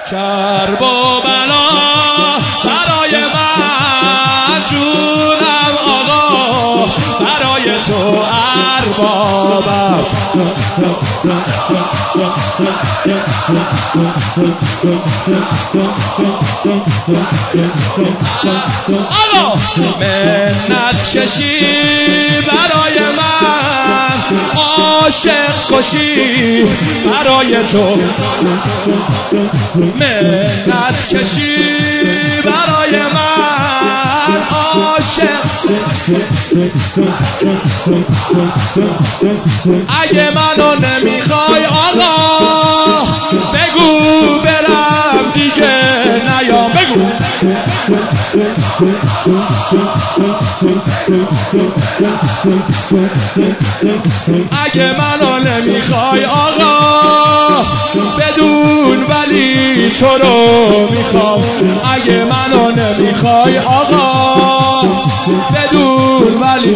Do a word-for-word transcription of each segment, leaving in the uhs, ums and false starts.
کرب و بلا برای من جونم آقا برای تو اربابم آقا منت کشی برای من عاشق کشی برای تو منت کشی برای من عاشق اگه منو نمیخوای آقا بگو برم دیگه نیام بگو اگه منو نمیخوای آقا بدون ولی تو رو میخوام اگه منو نمیخوای آقا بدون ولی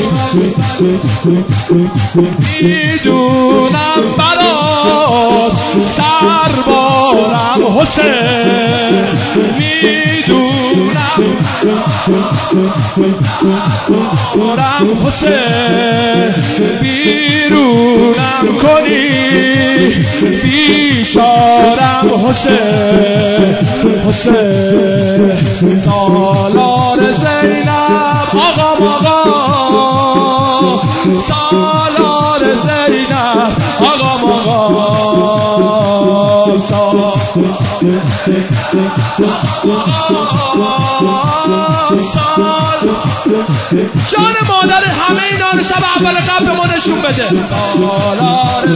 میدونم برات سربارم حسین میدونم سربارم حسین بیرونم کنی بیچارم حسین حسین سالار زینب آقا آقا سالار زینب آقا آقا سالار جان مادر همه اینا رو شب اول قبل ما نشون بده سالار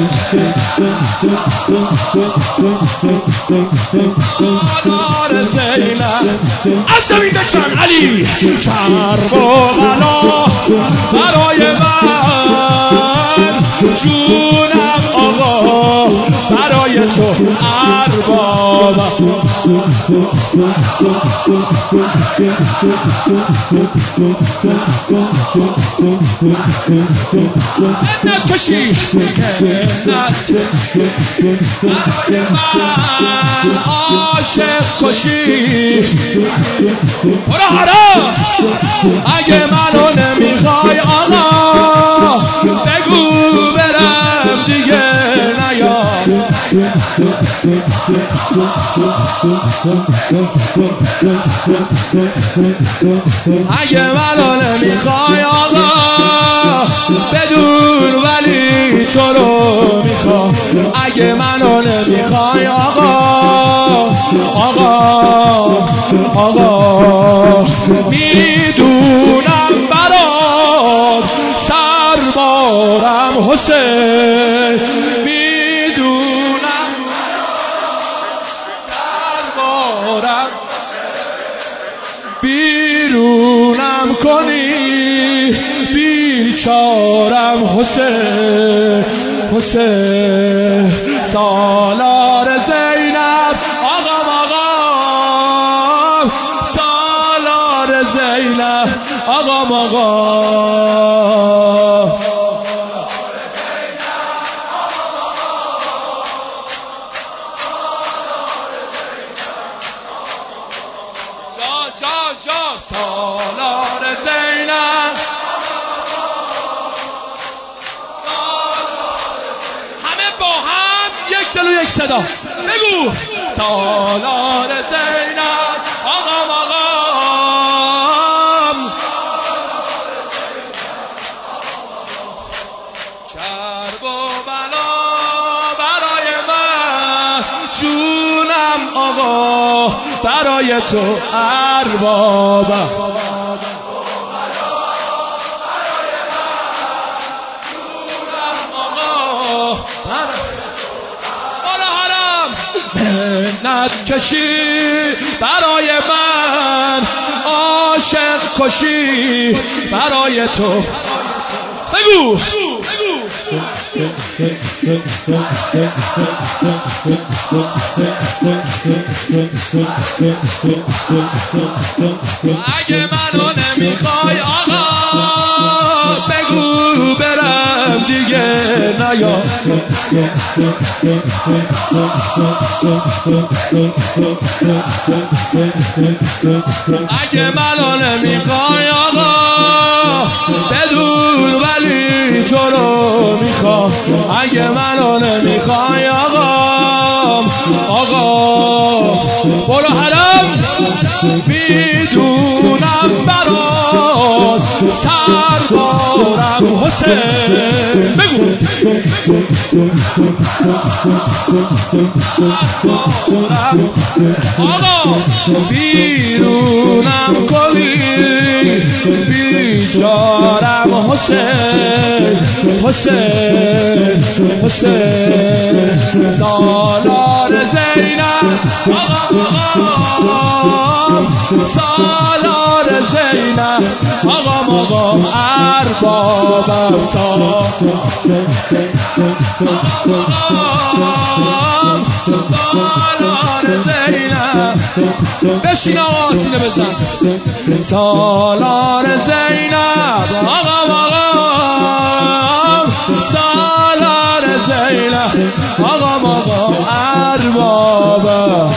سالار زینب از زمین بچن علی کرب و بلا برای من جونم آقا برای تو اربابم منت کشی منت برای من عاشق کشی برو حرام اگه منو نمیخوای آقا بگو برم دیگه نیام اگه منو نمیخوای آقا بدون ولی تو رو میخوام اگه منو نمیخوای آقا آقا آقا میدونم برات سربارم حسین میدونم سربارم بیرونم کنی بیچارم حسین حسین سالار زینب آقا آقا سالار زینب آقا آقا سالار زینب همه با هم یک دل و یک صدا بگو سالار زینب آقا آقا کرب و بلا برای من جونم آقا برای تو اربابم منت کشی برای من عاشق کشی برای تو بگو اگه منو نمیخوای آقا بگو برم دیگه نیا. اگه منو نمیخوای آقا بدون ولی تو رو میخوام. اگه منو نمیخوای آقا آقا برو حرم میدونم برات سربارم حسین. بگو آقا بیرونم کنی بیچارم حسین حسین حسین سالار زینب آقا آقا سالار زینب آقا آقا اربابم سالار زینب. بشین آقا سینه بزن. سالار زینب آقا آقا سالار زینب آقا آقا اربابم.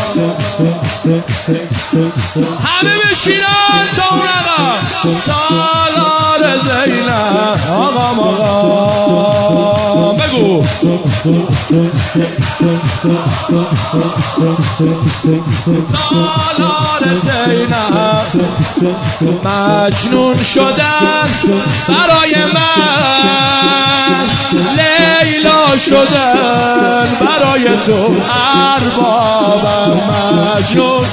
همه بشینن تا اون آقا سالار زینب آقا آقا. بگو سالار زینب مجنون شدن برای من لیلا شدن برای تو اربابم. مجنون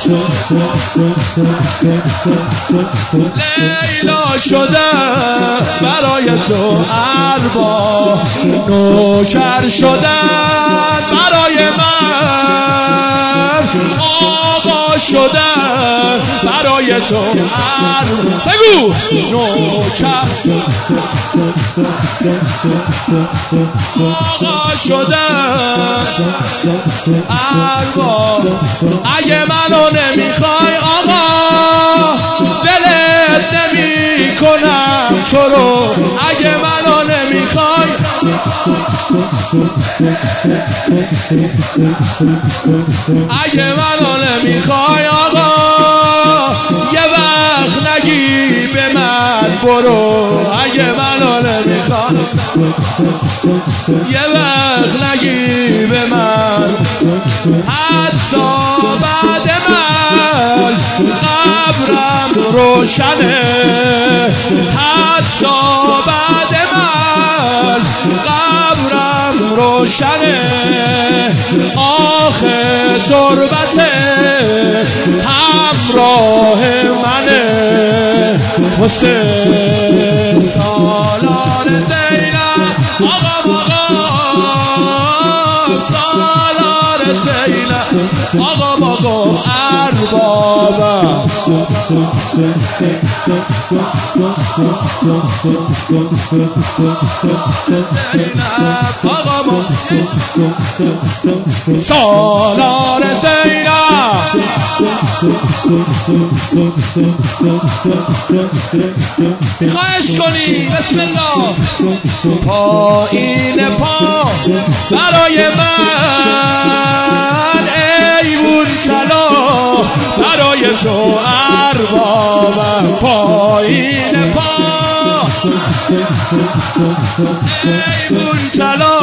لیلا شدن برای تو ارباب. نوکر شدن برای من آقا شدن برای تو ارباب. بگو نوکر آقا شدن ارباب. اگه منو نمیخوای آقا دلت نمی کنم تو رو. اگه منو نمیخوای اگه منو نمیخوای آقا یه وقت نگی به من برو. اگه منو نمیخوای یه وقت نگی به من حتی بعد من قبرم روشنه. حتی بعد من قبرم روشنه. آخه تربت همراه منه حسین سالار زینب آقا آقا سالار زینب آقا آقا اربابم. سالار زینب خواهش کنی بسم الله. پایین پا برای من ای مرتلا برای تو اربابم. پایین پا ای مرتلا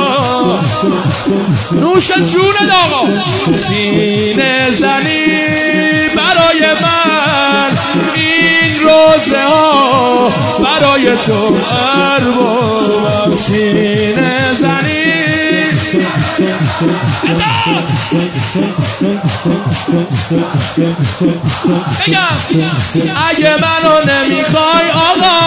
نوش جون آقا. سینه زنی برای من این روزه ها برای تو اربابم. سینه زنی بگم اگه منو نمیخوای آقا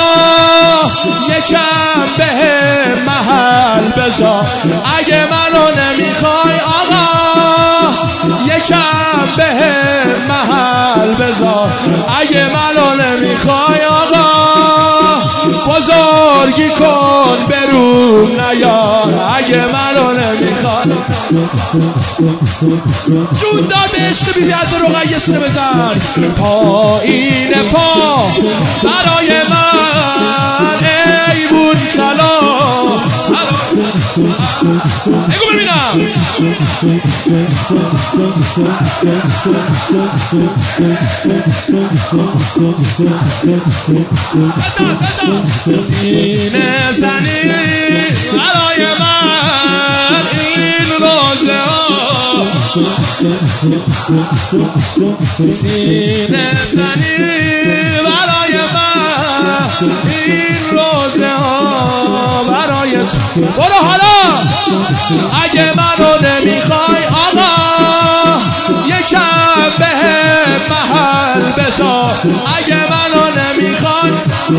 یکم به محل بذار. اگه منو نمیخوای آقا یکم به محل بذار. اگه منو نمیخوای آقا بزرگی کن بروم نیار اگه منو نمیخوای. جون داد به عشق بیبی از رقیه سینه بزن. پایین پا برای من ایوون طلا. بگو ببینم. بزن بزن. سینه زنی برای من این روزه ها. سینه زنی برای من این روزه ها برای تو. برو حالا اگه منو نمیخوای آقا یکم به محل بذار. اگه منو نمیخوای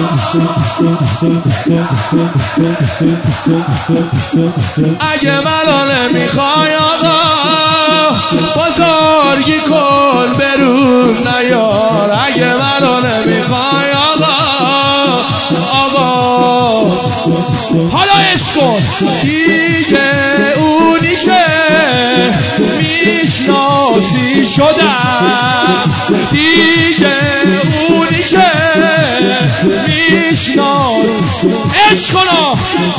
اگه منو نمیخوای آقا بزرگی کن بروم نیار. اگه منو نمیخوای آقا آقا حالا عشق کن دیگه اونی که میشناسی شدم. دیگه اونی که میشناس عشق کن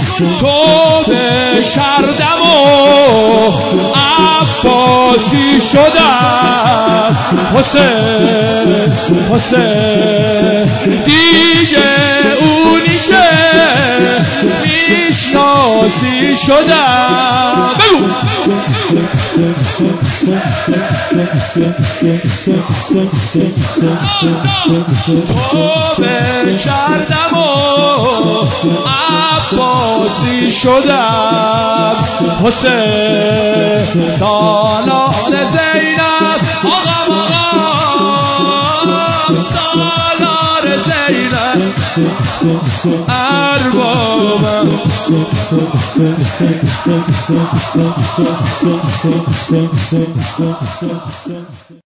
توبه کردم و عباسی شدم. حسین حسین دیگه اونی که میشناسی شدم. بگو توبه کردم و عباسی شدم. حسین سالار زینب آقام آقام سالار زینب اربابم.